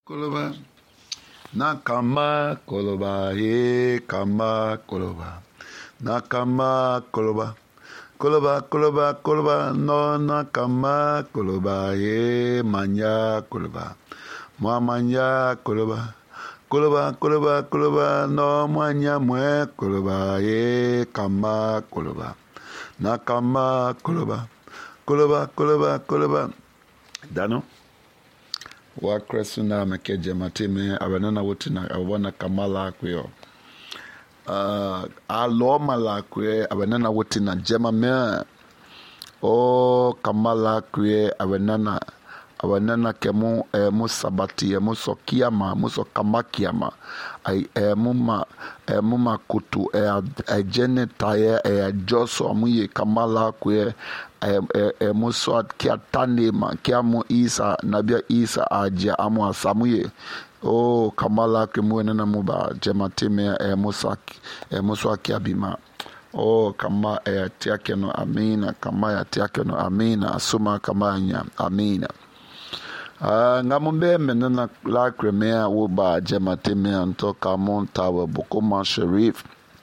Koloba. Nakama koloba, ye kama koloba. Nakama koloba. Koloba, koloba, koloba, no nakama koloba, ye manya koloba. Moi manya koloba. Koloba, koloba, koloba, no manya mwe koloba, ye kama koloba. Nakama koloba. Koloba, koloba, koloba. Dano? Wa kresuna mekeje matime abenana wotina abona kamala kweyo. Alo mala kwe abenana wotina jema me. O kamala kwe abenana kemu mu sabati mu so kiyama mu so kamakiama mu makutu jene taye joso amuye kamala kwe mu so kia tanema kia mu isa nabia isa aja amu asamuye o kamala kwe mu nena muba jematime mu so kia bima o kama tiake no amina kama ya tiake no amina asuma kama nya amina ngamumbe menena la kremea woba jematime antoka montawe bukuma sherif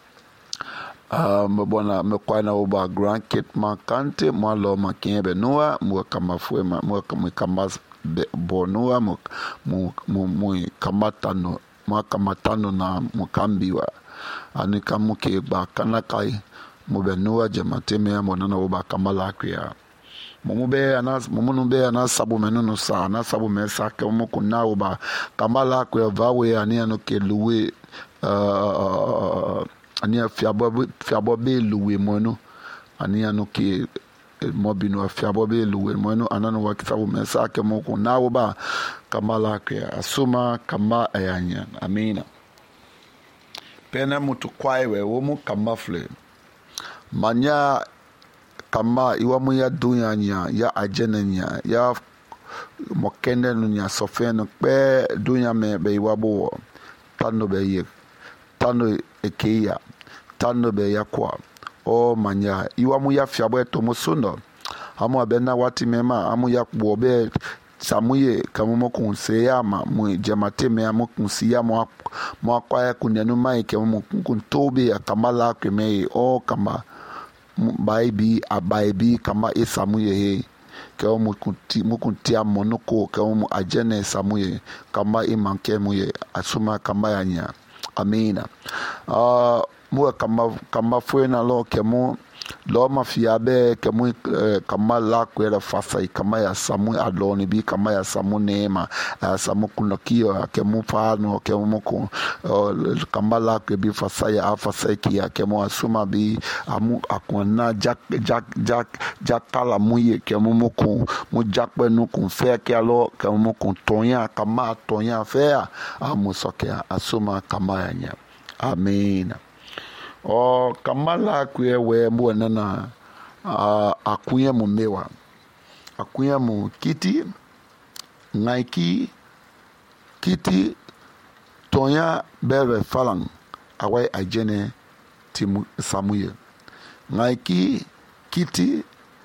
mbona mekwana woba grand kit makante mwalo makiebe noa mwakama fuema mwakama bonua mu kamatano mwakamatano na mukambiwa anika muke ba kanakai mubenua jematime monana woba kamala kya mumube ana sabu menunu sa na sabu mesa ke mukuna woba kamala kya vawe ani anoke luwe ani fiabo be luwe mono ani anoke mobino fiabo be luwe mono anano wakisabu mesa ke mukuna woba kamala kya asuma kama ayanya amina pena mutu kwaiwe womu kamafle manya kama iwamu ya dunya nya ya ajene nya ya mokende nya sofeno pe dunya me be iwabo tando be ye tando ekeya tando be yakwa o manya iwamu ya fiabo to musundo amu abena wati mema amu ya kuobe samuye kamumo kunseyama mu jemateme amu kunsiya mo kwaya kunenu mai ke mu kuntobe akamala keme o kama baibi abaibi kama isamuye he ke mu kuntia monoko ke mu ajene samuye kama imanke muye asuma kama yanya amina mu kama fuena lo ke mu lo mafiabe ke mu kama la kwela fasai kama ya samu aloni bi kama ya samu neema samu kunokio ke mu fano ke mu kama la ke bi fasai afasai kia ke mu asuma bi amu akona jak kala muye ke mu jakpe nu kun fe ke alo ke mu kun tonya kama tonya fe amu soke asuma kama yanya amen. O kamala kwe we mbona na akuye mu mewa akuye mu kiti ngaiki kiti tonya bebe falang awai ajene timu samuye ngaiki kiti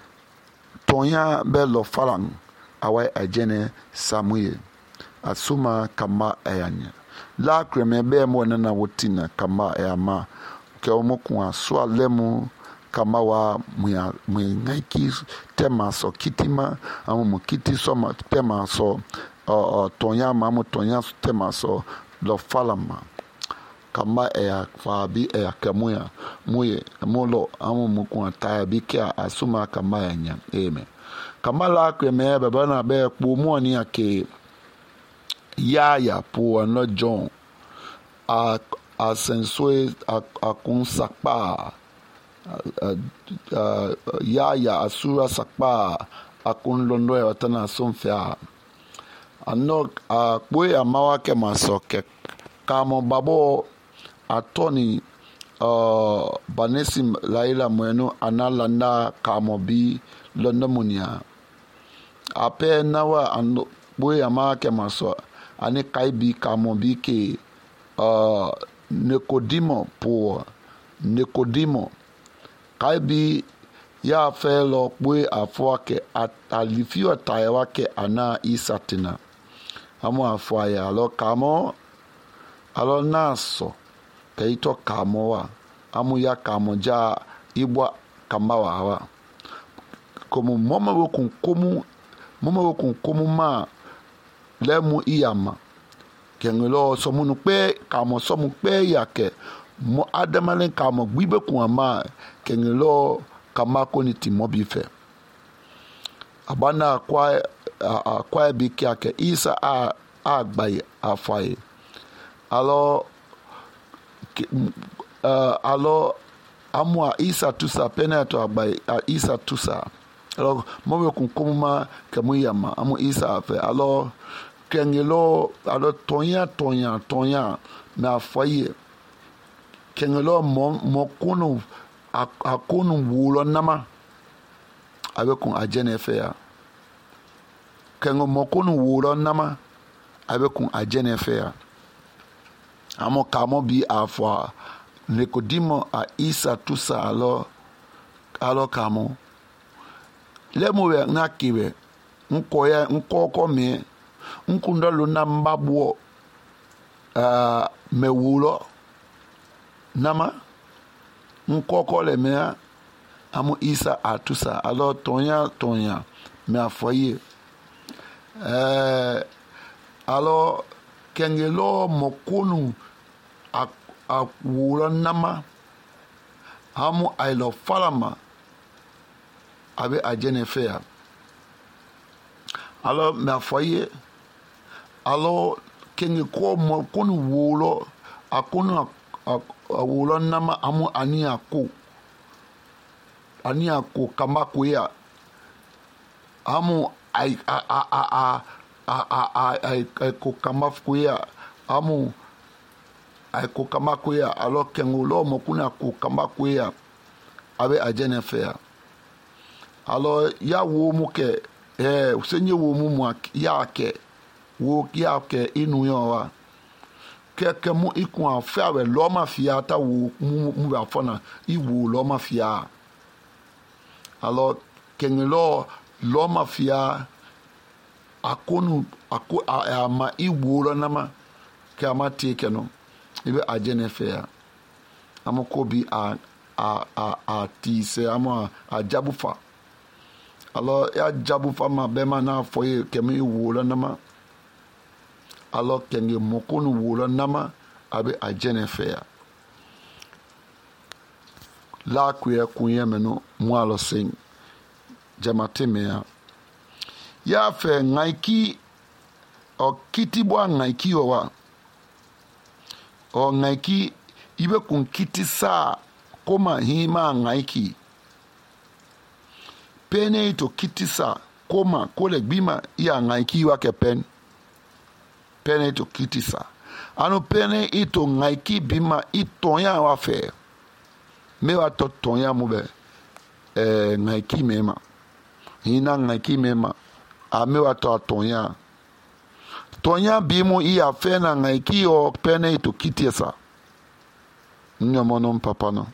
tonya belo falang awai ajene samuye asuma kama ayanya la kreme be mbona na wotina kama ayama ke omokun so alemu kama wa ngaiki tema so kitima amu kiti so ma tema so tonya mamu tonya tema so lo falama kama fabi kemuya muye molo amu mukun ataya bikia asuma kama yanya amen kama la kweme baba na be po mu ani ake ya po no John asensue akun sakpa ya asura sakpa akun londo ya watana somfia anok boy amawa ke masoke kamo babo atoni banesi laila mwenu analanda kamo bi londo munia ape nawa ando boy amawa ke maso ani kaibi kamo bi ke Nikodimo kaibi ya felo pwe afwa ke alifio taewa ke ana isatina amu afwaye alo kamo alo naso kaito kamo wa amu ya kamo ja ibwa kamawa wa como mama wo kun komu ma lemu iyama kengelo somunu pe kamo somu pe yake mo adamalen kamo gbibe kun ama kengelo kama ko ni timo bi fe abana kwa bi kyake isa a gbaye afaye alo amwa isa tusa peneto agbaye isa tusa alo mo kun komuma kemu yama amu isa afe alo kengelo alo tonya na afaye kengelo mo kunu akunu wulo nama abe kun ajene fe ya kengo mo kunu wulo nama abe kun ajene fe ya amo kamo bi afwa Nikodimo a isa tusa alo kamo lemu we nakiwe nkoko me nkundalo na mbabuo mewulo nama nkoko le mea amu isa atusa alo tonya me afoye alo kengelo mokunu a wula nama amu ailo falama abe ajene fea alo me afoye alo kenge ko mokunu wulo akunu wula nama amu aniako kamakuya amu ai ko kamakuya amu ai ko kamakuya alo kengulo mokuna ko kamakuya abe ajene fea alo ya wo mu ke usenye wo mu ya ke wo ya ke inu yo wa ke mu ikun afa we lo ma fia ta wo mu ba fona iwo lo ma fia alo kengulo lo ma fia akonu ama iwo lo na ma ke ama teke no ibe ajene fea amokobi a tise ama a jabufa alo ya jabufa ma bema na foye kemi wola nama alo kenge mokonu wola nama abe ajene fea la kuye kunye meno mwalo sing jamate mea ya fe ngaiki o kitibwa ngaiki wa o ngaiki ibe kun kiti sa koma hima ngaiki pene ito kiti sa koma kole gbima ya ngaiki wa ke pene ito kiti sa ano pene ito ngaiki bima itonya wa fe me wa to tonya mube ngaiki mema hina ngaiki mema a me wa to tonya tonya bimu iya fena ngaiki o pene ito kitiesa nyomono mpapano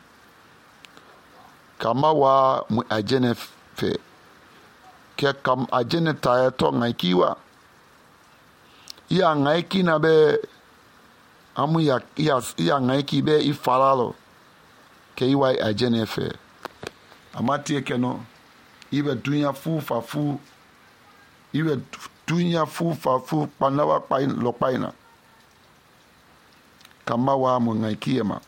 kama wa mu ajene fe ke kam ajene taeto ngaiki wa iya ngaiki na be amu ya ngaiki be ifaralo ke iwa ajene fe amati ekeno ibe dunya fu ibe dunya fu panawa pain lo paina kama wa mu ngaiki ema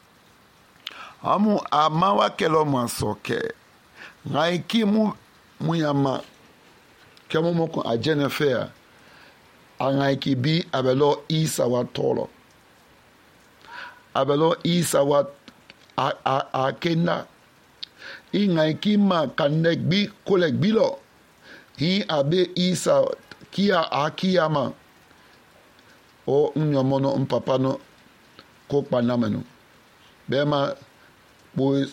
amu amawa kelo masoke ngaiki mu yama kemo moko ajene fea ngaiki bi abelo isa wa tolo abelo isa wa akena ngaiki ma kanegbi kolegbilo hi abe isa kia akiyama o nyomono mpapano ko panamenu bema boys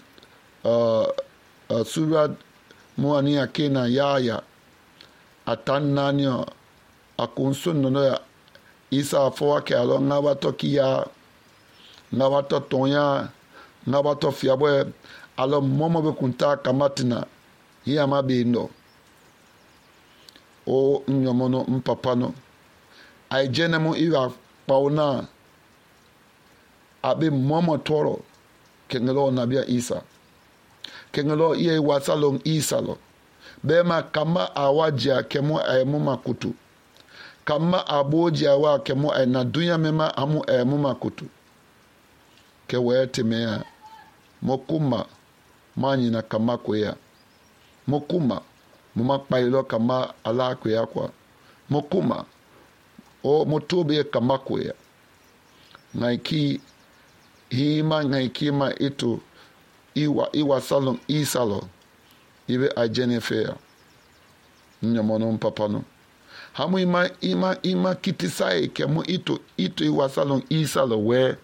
surat muani akena yaya atananyo akunsun no ya isa fo ke alo ngawato kia ngawato tonya ngawato fiabwe alo momo be kunta kamatina hiama be no o nyomono mpapano ai jenemu iwa pauna abe momo toro kengelo nabia Isa kengelo iye wasalong Isa lo bema kama awajia kemu ayemu makutu kama abojia wa kemu ay na dunya mema amu ayemu makutu ke wete mea mokuma manyi na kama kwea mokuma muma kpailo kama ala kwea kwa mokuma o motobe kama kwea ngaiki hima ngaiki ma ito iwa salon isalo ibe ajene fea nyamono mpapano hamu ima kitisai kemu ito iwa salon isalo we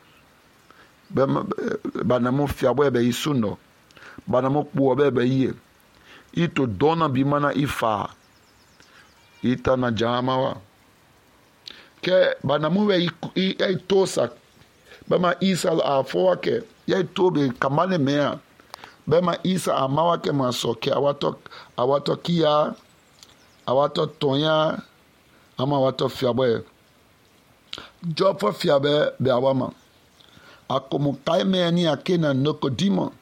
banamu fiabo ebe isuno banamu kpuo bebe iye ito dona bimana ifa ita na jamawa ke banamu we itosa bema Isa afowa ke ya tobe kamane mea bema Isa amawa ke masoke awato kia awato tonya ama awato fiabo jopo fiabe be awama akomu kaime ni akena Nikodimo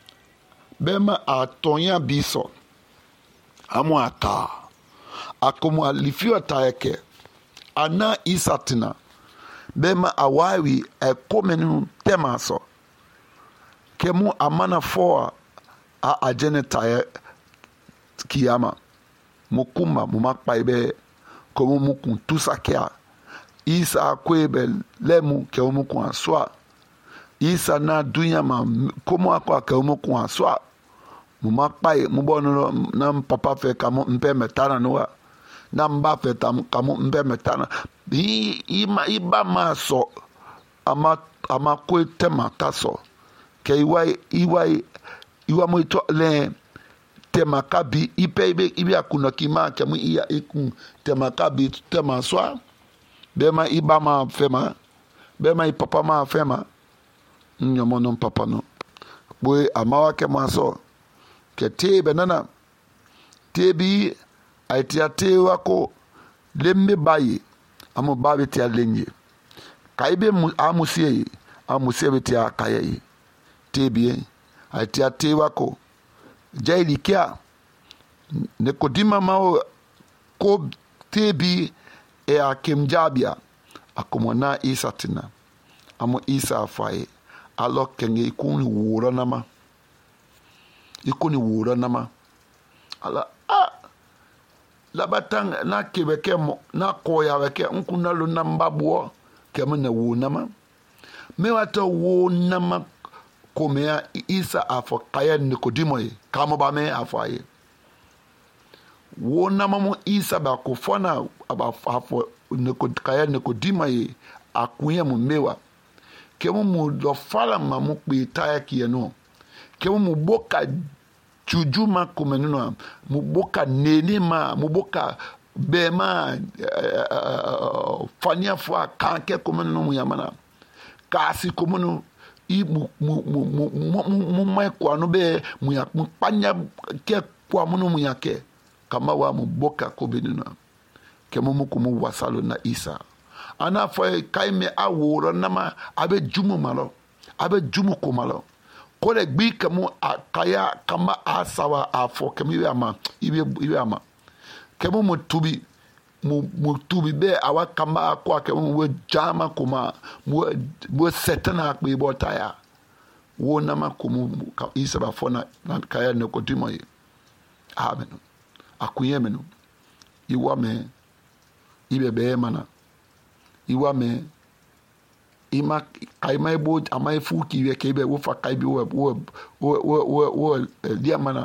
bema atonya biso amu ata akomu alifio taeke ana isatina bema awawi ekomenu temaso kemu amana foa a ajene taye kiyama mukuma mumakpaibe komu mukun tusakia Isa akwebe lemu ke mukun aswa Isa na dunya ma komu akwa ke mukun aswa mumakpai mubono na papa fe kamu mpe metana noa na mba fe kamu mpe metana iba maso ama kwe tema taso ke iwa mwito le tema kabi ibe akuna kima kemu iya ikun tema kabi tema swa bema iba ma fema bema ipapa ma fema nyomono papa no boy amawa ke maso ke tebe nana tebi aitia tewa ko lembe bayi amu babi tia lenye kaibe amusie betia kaye tebi aitia tewa ko jaili kia Nikodima mao ko tebi akimjabia akomona Isa tina amu Isa afaye alo kenge ikuni wura nama ala labatang na kebeke mo na koya weke nkuna lo namba bo kemu na wo nama me wata wo nama komea Isa afo kaya Nikodimo kamo ba me afaye wo nama mo Isa ba kufona aba afo kaya Nikodimo akunya mu mewa kemu mu do fala ma mu kpita ya no kemu mu boka jujuma kumenuna mu boka nenima mu boka bema fania fwa kanke kumenu mu yamana kasi kumenu i mu mai kwa no be mu panya ke kwa mu yake kama wa mu boka kubenuna kemu mu kumu wasalo na Isa ana fo kaime aworo nama abe jumu malo abe jumu kumalo kole gbi kemu akaya kama asawa afo kemu ibe ama kemu mutubi be awa kama akwa kemu we jama kuma we setana akbe botaya wo nama kumu Isa ba fona na kaya Nikodimo amen akuyemenu iwame ibe be mana iwame ima kaima ebo ama fuki we kebe wo fa kaibi wo diamana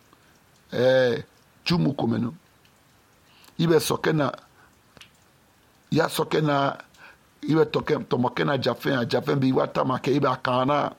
jumu komenu ibe sokena ya sokena ibe tomokena jafen bi wata make ibe akana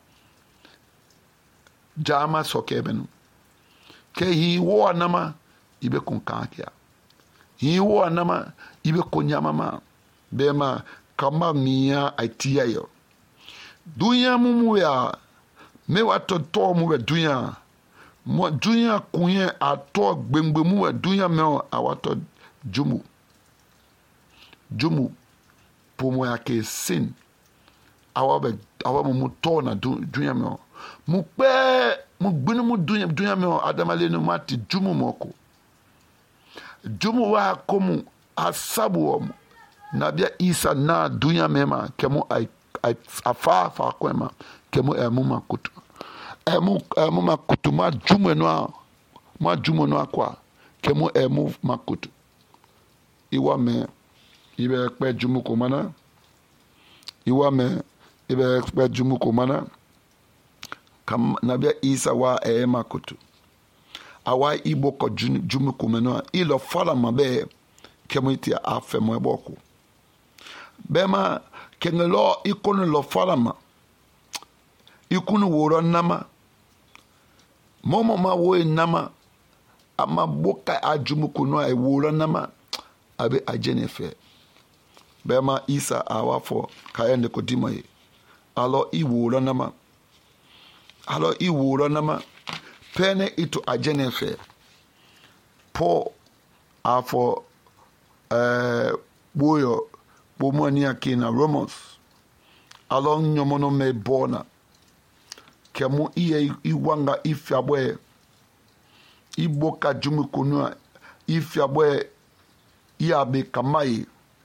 jama sokebenu ke hi wo nama ibe kunkankia hi wo nama ibe konyama ma bema kama miya aitia yo dunya mumu ya me wato to mu be dunya mo dunya kunye ato gbengbe mu we dunya me awato jumu pomo ya ke sin awa mu to na dunya me mu pe mu gbinu mu dunya me adamale no mati jumu moko jumu wa komu asabu na bia isa na dunya me ma kemu afa kwema kemu emu makutu emu makutu ma jumu no akwa kemu emu makutu iwa me ibe pe jumu ko mana iwa me ibe pe jumu ko mana kam na bia isa wa makutu awa ibo ko jumu ko meno ilo fala mabe kemu ti afemo eboko bema kenelo ikonu lo fala ma ikunu woro nama momo ma wo nama ama boka ajumu ko no e woro nama abe ajenefe bema isa awafo kayende ko dimaye alo iworo nama pene itu ajenefe po afo boyo bomani akina Romans alo nyomono me bona kemu iye iwanga ifiabwe iboka jumu kunua ifiabwe iabe kamaye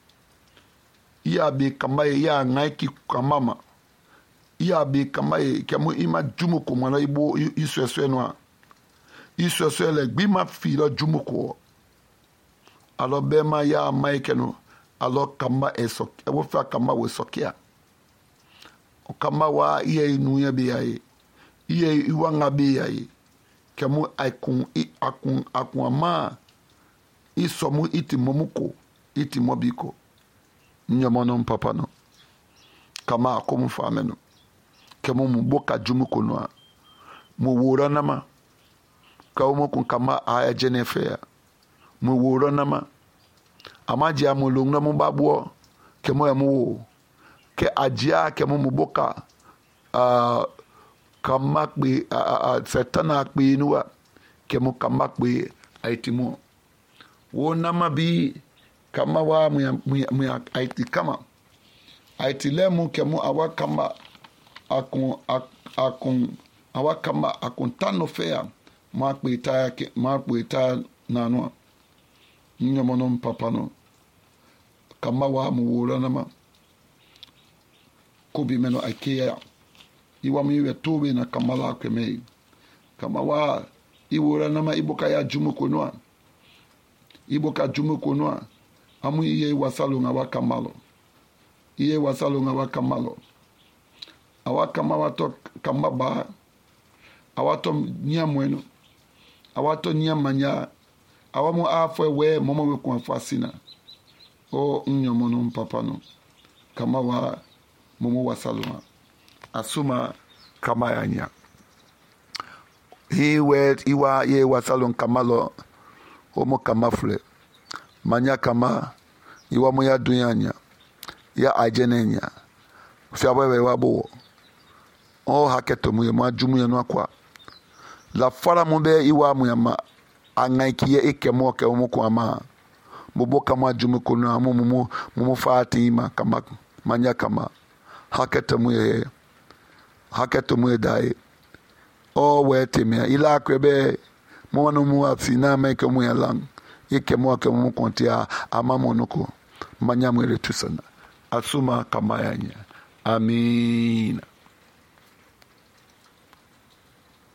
ya ngaiki kamama iabe kamaye kemu ima jumu kumana ibo isweswe noa isweswe le gbima filo jumu ko alo bema ya maike no alo kama esok ewo fa kama we sokia o kama wa iye inuya be yae iye iwanga be yae kemu akun ama isomu iti momuko iti mobiko nyamono papa no kama akomu fameno kemu muboka jumuko no mu wora nama ka umo kun kama aya jenefe mu wora nama amaji amulung na mu babuo kemu emu ke ajia kemu muboka kama kpe setana kpe nuwa kemu kama kpe aitimu wo nama bi kama wa muya aiti kama aiti lemu kemu awa kama awa kama akun tano fea ma kpe ita nanua nyamono mpapano kama wa muwora nama kubi meno aikeya iwa miwe tobe na kamala kemei kama wa iwora nama iboka ya jumu konwa amu iye wasalo ngawa kamalo awa kama wato kama ba awato nya mwenu awato nya manya awamu afwe we momo we kwa fasina o nyomono mpapano kama wa momo wasalo asuma kama yanya iwa ye wasalon kamalo homo kamafle manya kama iwa moya dunyanya ya ajenenya fiabewe wabo o haketo mu ma jumu ya no akwa la fara mo be iwa mu ya ma angaiki ekemo ke mo ko ama bobo kama jumu ko no mu fatima kama manya kama haketo mu dai o weteme ila akrebe mo no mu afina make mu ya lang ekemo ke mo kontia ama monoko manya mu retusana asuma kama yanya amin.